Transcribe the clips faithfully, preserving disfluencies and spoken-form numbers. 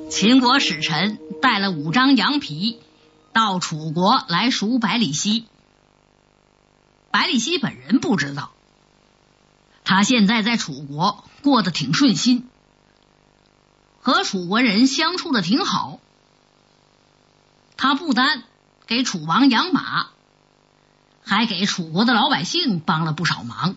秦国使臣带了五张羊皮到楚国来赎百里奚。百里奚本人不知道，他现在在楚国过得挺顺心，和楚国人相处的挺好。他不单给楚王养马，还给楚国的老百姓帮了不少忙。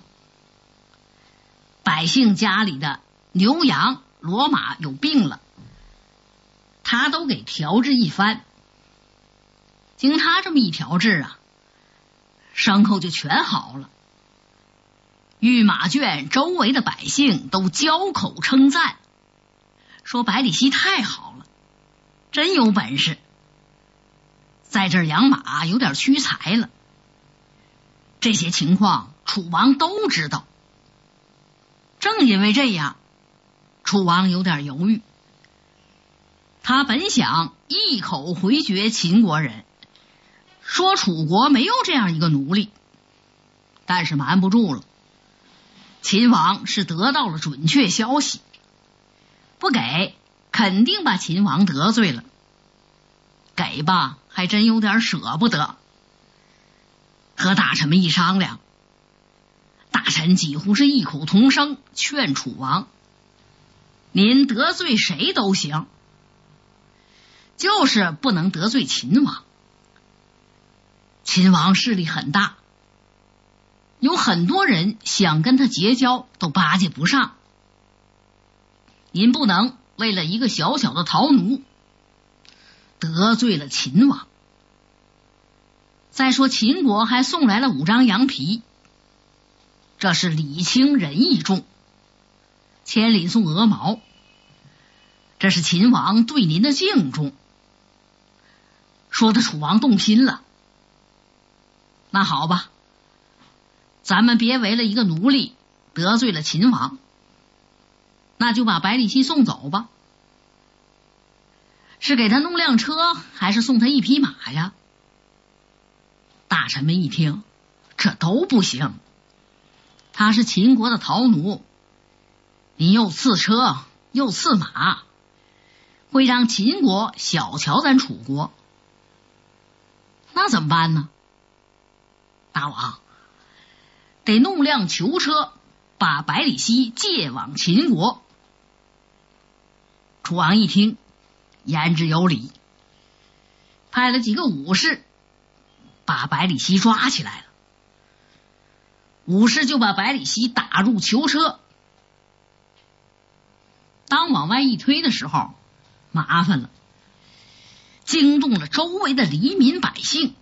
百姓家里的牛羊骡马有病了，他都给调治一番。经他这么一调治啊，伤口就全好了。御马圈周围的百姓都交口称赞，说百里奚太好了，真有本事，在这儿养马有点屈才了。这些情况楚王都知道。正因为这样，楚王有点犹豫。他本想一口回绝秦国人，说楚国没有这样一个奴隶，但是瞒不住了。秦王是得到了准确消息，不给肯定把秦王得罪了，给吧还真有点舍不得。和大臣们一商量，大臣几乎是异口同声劝楚王，您得罪谁都行，就是不能得罪秦王。秦王势力很大，有很多人想跟他结交都巴结不上，您不能为了一个小小的逃奴得罪了秦王。再说秦国还送来了五张羊皮，这是礼轻人意重，千里送鹅毛，这是秦王对您的敬重。说的楚王动心了。那好吧，咱们别为了一个奴隶得罪了秦王，那就把百里奚送走吧。是给他弄辆车，还是送他一匹马呀？大臣们一听，这都不行。他是秦国的逃奴，你又赐车又赐马，会让秦国小瞧咱楚国。那怎么办呢？大王，得弄辆囚车，把百里奚借往秦国。楚王一听，言之有理，派了几个武士把百里奚抓起来了。武士就把百里奚打入囚车，当往外一推的时候，麻烦了，惊动了周围的黎民百姓，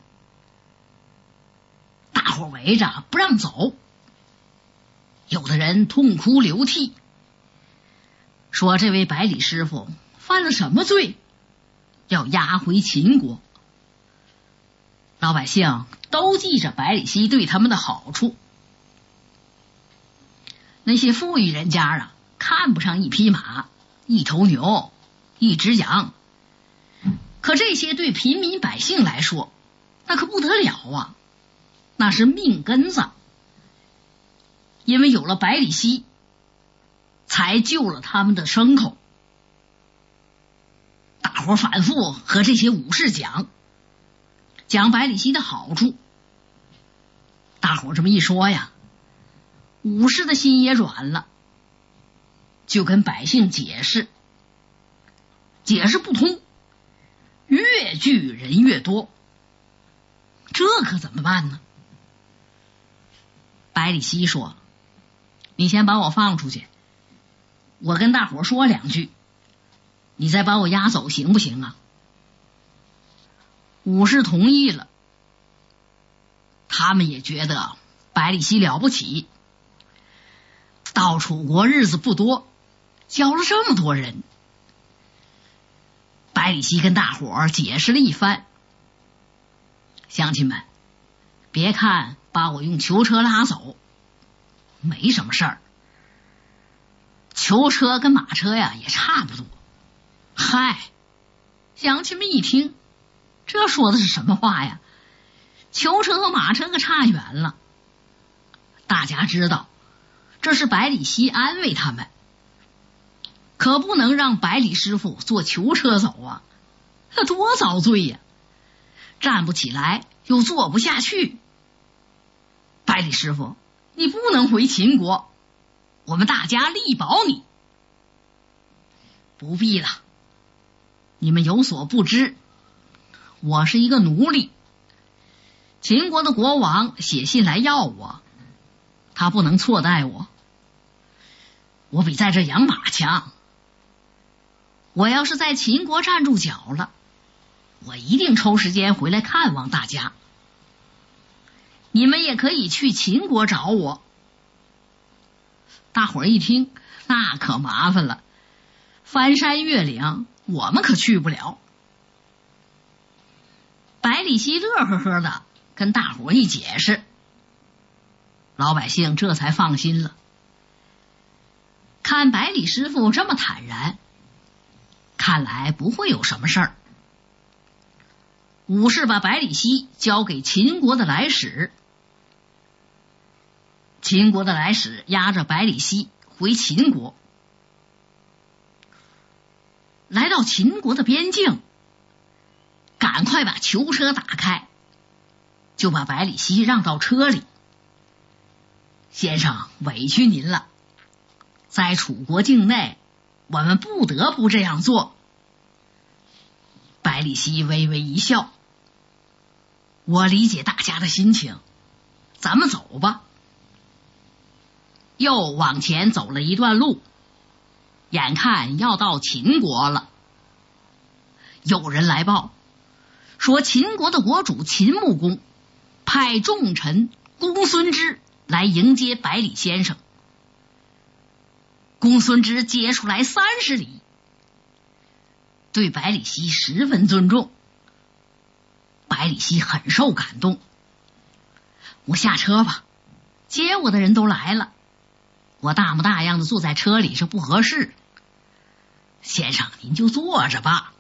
大伙围着不让走，有的人痛哭流涕，说这位百里师傅犯了什么罪，要押回秦国。老百姓都记着百里奚对他们的好处。那些富裕人家啊，看不上一匹马、一头牛、一只羊，可这些对平民百姓来说，那可不得了啊，那是命根子。因为有了百里奚，才救了他们的牲口。大伙反复和这些武士讲讲百里奚的好处。大伙这么一说呀，武士的心也软了，就跟百姓解释，解释不通，越聚人越多，这可怎么办呢？百里奚说，你先把我放出去，我跟大伙说两句，你再把我押走行不行啊？武士同意了，他们也觉得百里奚了不起，到楚国日子不多，教了这么多人。百里奚跟大伙儿解释了一番，乡亲们，别看把我用囚车拉走没什么事儿，囚车跟马车呀也差不多。嗨，乡亲们一听，这说的是什么话呀？囚车和马车可差远了。大家知道这是百里奚安慰他们， 可不能让百里师傅坐囚车走啊，那多遭罪呀！站不起来又坐不下去。百里师傅，你不能回秦国，我们大家力保你。不必了，你们有所不知，我是一个奴隶。秦国的国王写信来要我，他不能错待我，我比在这养马强。我要是在秦国站住脚了，我一定抽时间回来看望大家。你们也可以去秦国找我。大伙儿一听，那可麻烦了，翻山越岭我们可去不了。百里奚乐呵呵的跟大伙儿一解释，老百姓这才放心了。看百里师傅这么坦然，看来不会有什么事儿。武士把百里奚交给秦国的来使，秦国的来使押着百里奚回秦国。来到秦国的边境，赶快把囚车打开，就把百里奚让到车里。先生，委屈您了，在楚国境内，我们不得不这样做。百里奚微微一笑，我理解大家的心情，咱们走吧。又往前走了一段路，眼看要到秦国了。有人来报说，秦国的国主秦穆公派重臣公孙支来迎接百里先生。公孙支接出来三十里，对百里奚十分尊重。百里奚很受感动，我下车吧，接我的人都来了，我大模大样的坐在车里是不合适。先生，您就坐着吧。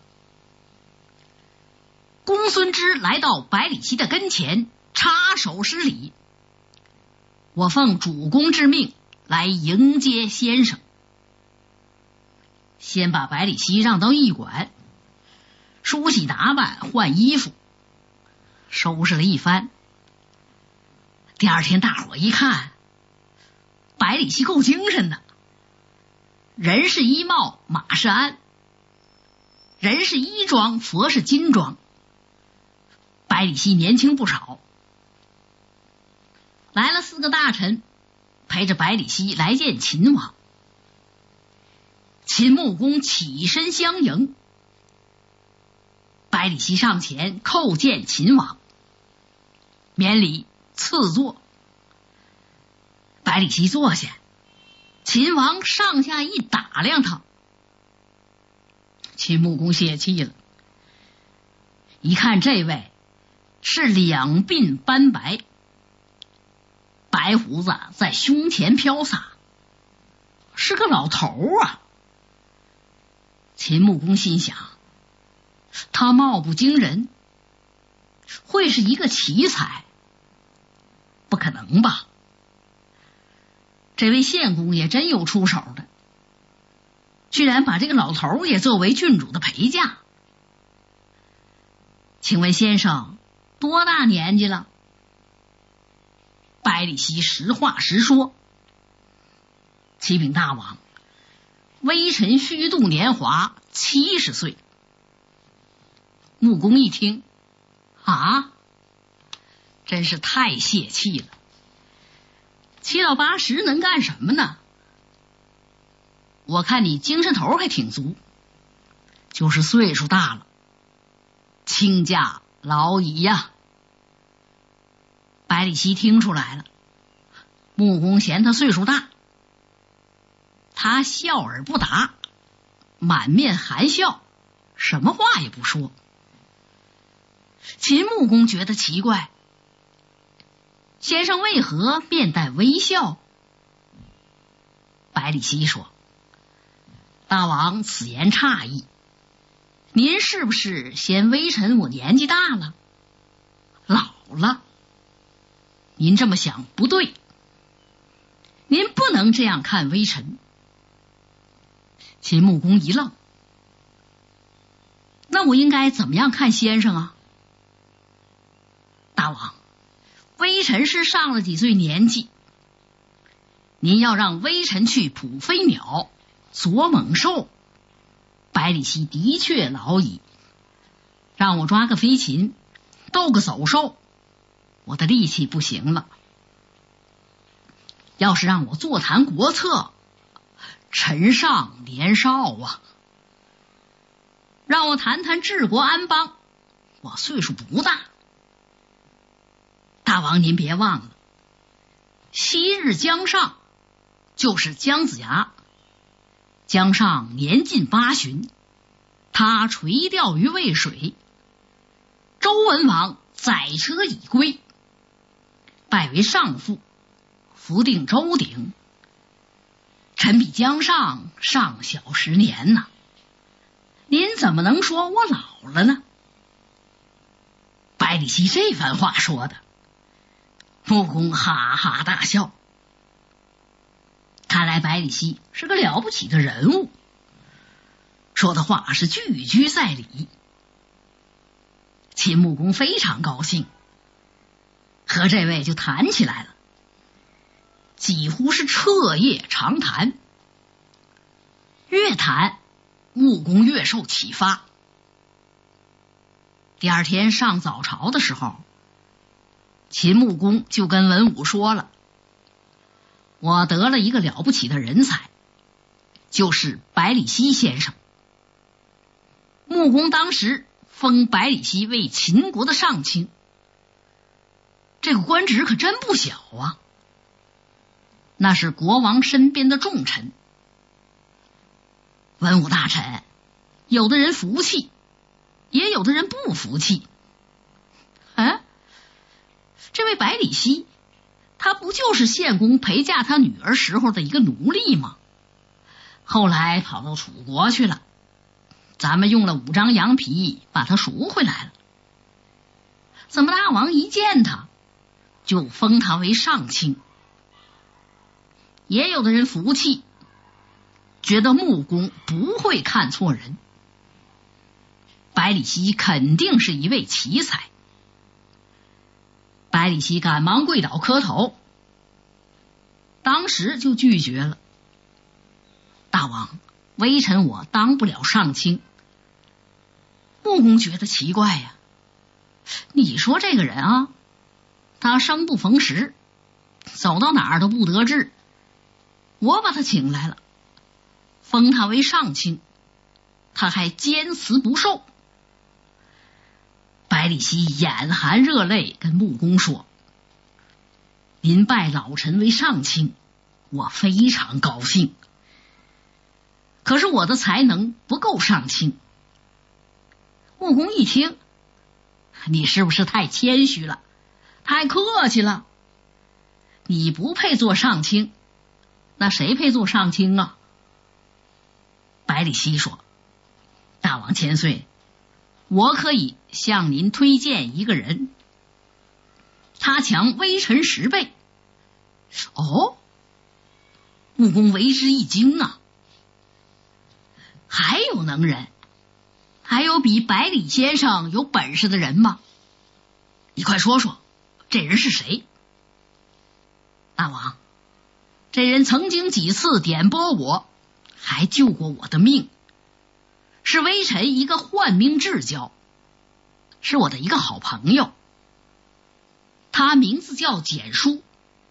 公孙支来到百里奚的跟前，插手施礼，我奉主公之命来迎接先生。先把百里奚让到驿馆，梳洗打扮，换衣服，收拾了一番。第二天大伙一看，百里奚够精神的，人是衣帽，马是鞍，人是衣装，佛是金装。百里奚年轻不少。来了四个大臣，陪着百里奚来见秦王。秦穆公起身相迎，百里奚上前叩见秦王，免礼赐座。百里奚坐下，秦王上下一打量他，秦穆公泄气了，一看这位是两鬓斑白，白胡子在胸前飘洒，是个老头啊。秦穆公心想，他貌不惊人，会是一个奇才？不可能吧？这位献公也真有出手的，居然把这个老头也作为郡主的陪嫁。请问先生多大年纪了？百里奚实话实说，启禀大王，微臣虚度年华，七十岁。穆公一听，啊，真是太泄气了，七老八十能干什么呢？我看你精神头还挺足，就是岁数大了，倾驾老矣呀。百里奚听出来了，穆公嫌他岁数大，他笑而不答，满面含笑，什么话也不说。秦穆公觉得奇怪，先生为何面带微笑？百里奚说，大王此言差矣，您是不是嫌微臣我年纪大了，老了？您这么想不对，您不能这样看微臣。 秦穆公一愣，那我应该怎么样看先生啊？大王，微臣是上了几岁年纪，您要让微臣去捕飞鸟、捉猛兽，百里奚的确老矣。让我抓个飞禽、斗个走兽，我的力气不行了。要是让我座谈国策，臣上年少啊。让我谈谈治国安邦，我岁数不大。大王您别忘了，昔日姜尚就是姜子牙，姜尚年近八旬，他垂钓于渭水，周文王载车已归，拜为上父，福定周鼎。臣比姜尚尚小十年呐，您怎么能说我老了呢？百里奚这番话说的，穆公哈哈大笑。看来百里奚是个了不起的人物，说的话是句句在理。秦穆公非常高兴，和这位就谈起来了，几乎是彻夜长谈。越谈，穆公越受启发。第二天上早朝的时候，秦穆公就跟文武说了，我得了一个了不起的人才，就是百里奚先生。穆公当时封百里奚为秦国的上卿，这个官职可真不小啊，那是国王身边的重臣。文武大臣有的人服气，也有的人不服气。啊，这位百里奚他不就是献公陪嫁他女儿时候的一个奴隶吗？后来跑到楚国去了，咱们用了五张羊皮把他赎回来了。怎么大王一见他就封他为上卿？也有的人服气，觉得穆公不会看错人，百里奚肯定是一位奇才。百里奚赶忙跪倒磕头，当时就拒绝了。大王，微臣我当不了上卿。穆公觉得奇怪呀，你说这个人啊，他生不逢时，走到哪儿都不得志，我把他请来了，封他为上卿，他还坚持不受。百里奚眼含热泪跟穆公说，您拜老臣为上卿，我非常高兴，可是我的才能不够上卿。穆公一听，你是不是太谦虚了，太客气了？你不配做上卿，那谁配做上卿啊？百里奚说，大王千岁，我可以向您推荐一个人，他强微臣十倍。哦，穆公为之一惊啊，还有能人？还有比百里先生有本事的人吗？你快说说，这人是谁？大王，这人曾经几次点拨我，还救过我的命，是微臣一个患命至交，是我的一个好朋友，他名字叫简书，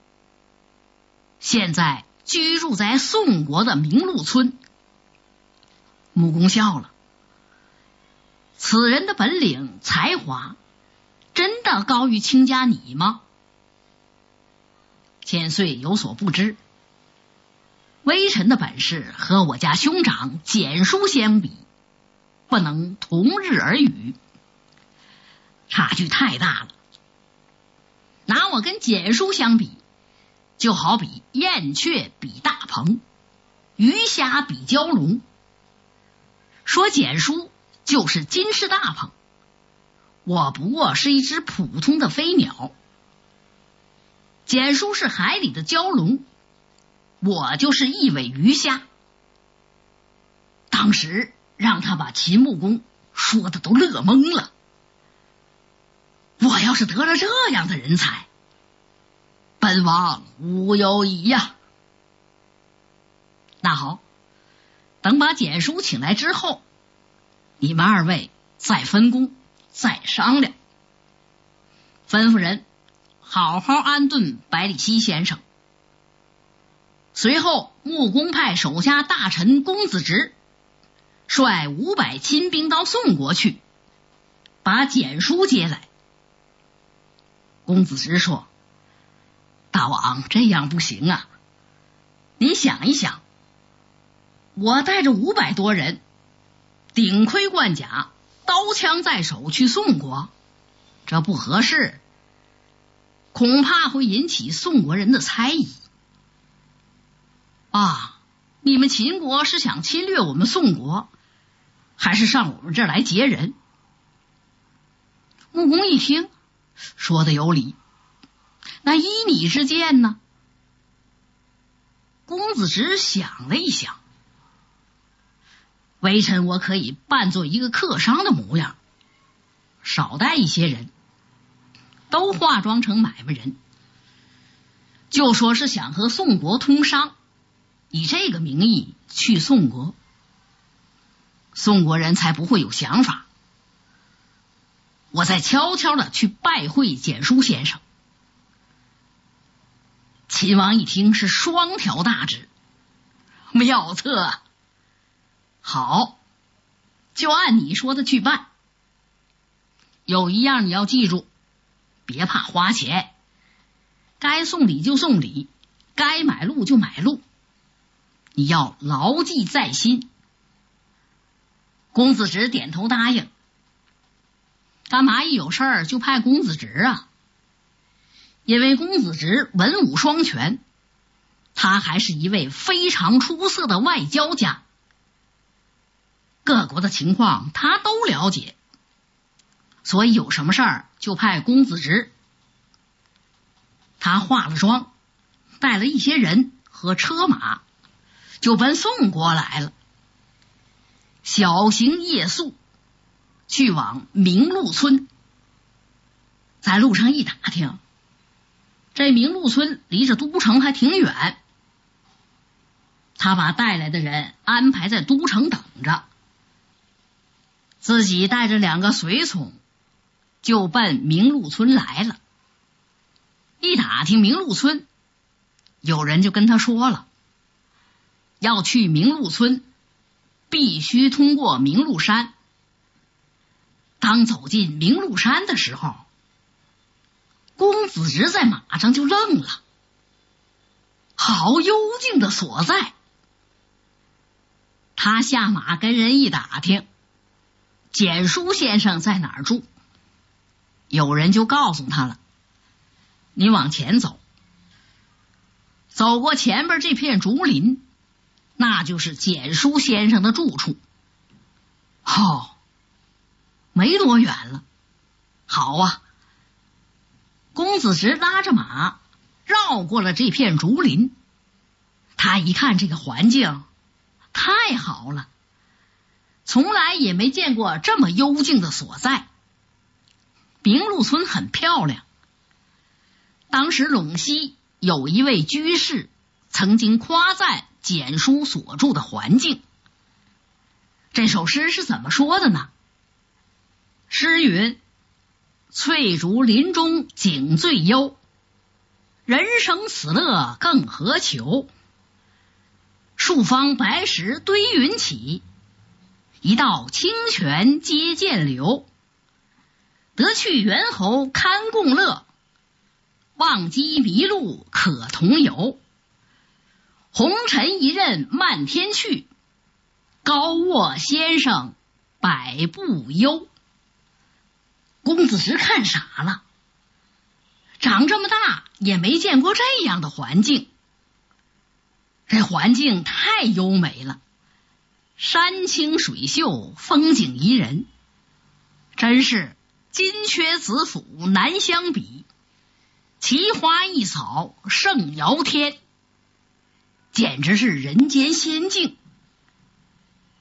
现在居住在宋国的明鹿村。穆公笑了，此人的本领才华真的高于卿家你吗？千岁有所不知，微臣的本事和我家兄长简书相比，不能同日而语，差距太大了。拿我跟简书相比，就好比燕雀比大鹏，鱼虾比蛟龙。说简书就是金翅大鹏，我不过是一只普通的飞鸟。简书是海里的蛟龙，我就是一尾鱼虾。 当时让他把秦穆公说的都乐懵了。我要是得了这样的人才，本王无忧矣呀。那好，等把简叔请来之后，你们二位再分工，再商量。吩咐人好好安顿百里奚先生。随后，穆公派手下大臣公子直率五百亲兵到宋国去，把简叔接来。公子直说：“大王，这样不行啊！你想一想，我带着五百多人，顶盔贯甲，刀枪在手去宋国，这不合适，恐怕会引起宋国人的猜疑。啊，你们秦国是想侵略我们宋国，还是上我们这儿来劫人？”穆公一听，说的有理，那依你之见呢？公子直想了一想，微臣我可以扮作一个客商的模样，少带一些人，都化妆成买卖人，就说是想和宋国通商，以这个名义去宋国，宋国人才不会有想法。我再悄悄的去拜会简叔先生。秦王一听是双条大指，妙策，好，就按你说的去办。有一样你要记住，别怕花钱，该送礼就送礼，该买路就买路，你要牢记在心。公子直点头答应。干嘛一有事儿就派公子直啊？因为公子直文武双全，他还是一位非常出色的外交家，各国的情况他都了解，所以有什么事儿就派公子直。他化了妆，带了一些人和车马，就奔宋国来了。小行夜宿，去往明鹿村。在路上一打听，这明鹿村离着都城还挺远，他把带来的人安排在都城等着，自己带着两个随从就奔明鹿村来了。一打听明鹿村，有人就跟他说了，要去明鹿村必须通过明鹿山。当走进明鹿山的时候，公子直在马上就愣了，好幽静的所在。他下马跟人一打听，简叔先生在哪儿住，有人就告诉他了，你往前走，走过前边这片竹林，那就是简叔先生的住处。哦，没多远了。好啊，公子直拉着马绕过了这片竹林，他一看这个环境太好了，从来也没见过这么幽静的所在。明鹿村很漂亮，当时陇西有一位居士曾经夸赞简叔所住的环境。这首诗是怎么说的呢？诗云：翠竹林中景最幽，人生死乐更何求？树方白石堆云起，一道清泉接涧流。得去猿猴堪共乐，忘机迷路可同游。红尘一任漫天去，高卧先生百步幽。公子直看傻了，长这么大也没见过这样的环境。这环境太优美了，山清水秀，风景宜人，真是金阙子府难相比，奇花异草胜遥天，简直是人间仙境。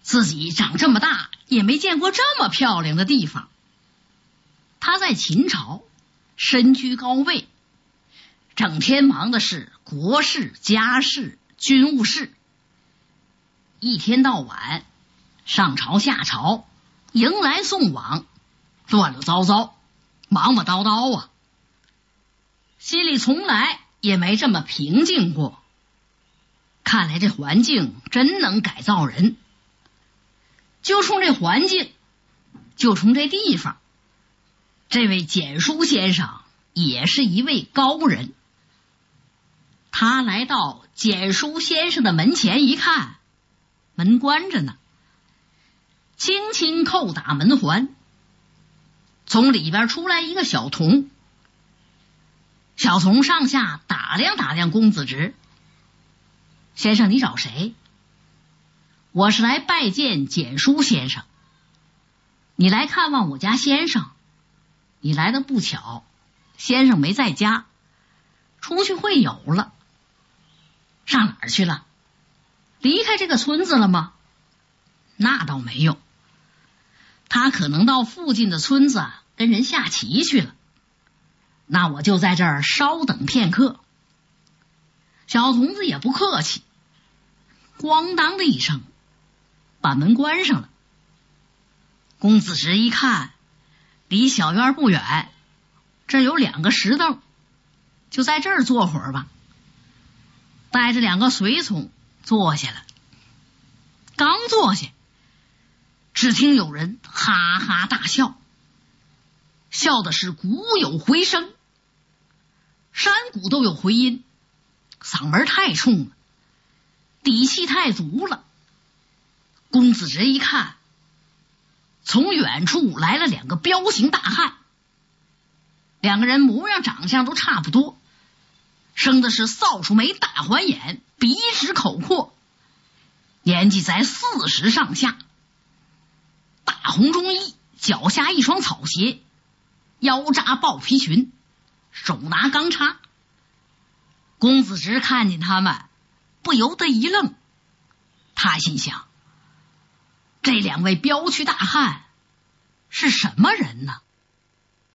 自己长这么大也没见过这么漂亮的地方。他在秦朝身居高位，整天忙的是国事、家事、军务事，一天到晚上朝下朝，迎来送往，乱乱糟糟，忙忙叨叨啊，心里从来也没这么平静过。看来这环境真能改造人。就冲这环境，就冲这地方，这位简书先生也是一位高人。他来到简书先生的门前一看，门关着呢，轻轻叩打门环，从里边出来一个小童。小童上下打量打量公子直，先生你找谁？我是来拜见简书先生。你来看望我家先生？你来的不巧，先生没在家，出去会友了。上哪儿去了？离开这个村子了吗？那倒没有，他可能到附近的村子跟人下棋去了。那我就在这儿稍等片刻。小童子也不客气，咣当的一声把门关上了。公子直一看，离小院不远，这有两个石凳，就在这儿坐会儿吧。带着两个随从坐下了。刚坐下，只听有人哈哈大笑，笑的是鼓有回声，山谷都有回音，嗓门太冲了，底气太足了。公子直一看，从远处来了两个彪形大汉，两个人模样长相都差不多，生的是扫帚眉大环眼，鼻直口阔，年纪在四十上下，大红中衣，脚下一双草鞋，腰扎豹皮裙，手拿钢叉。公子直看见他们，不由得一愣，他心想，这两位彪躯大汉是什么人呢？